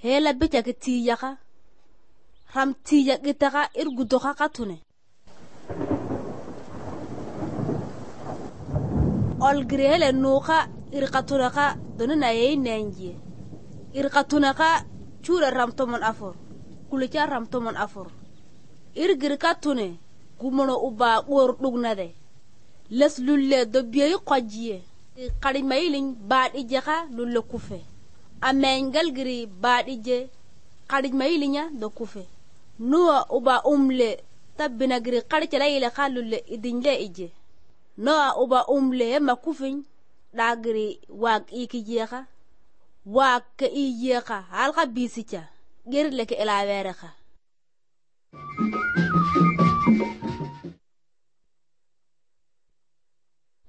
hela bita ke tiyaka ram tiya gitaka irgudoka katune olgrele nuka irqatunaka donana yeinenje irqatunaka chura ramtomon afor kulicha ramtomon afor irgirkatune gumono uba gor dugnade les lulle do biye qajiye qalimaylin baadi jaka lulle kufe amengal giri baadi je qalimaylinya do kufe nuwa uba umle tabina giri qalicala ile khalulle idinle ije noa uba umle ma kufin dagri wag ikijeka wag ke ijeka halqa bisicha gerle ke ila wereka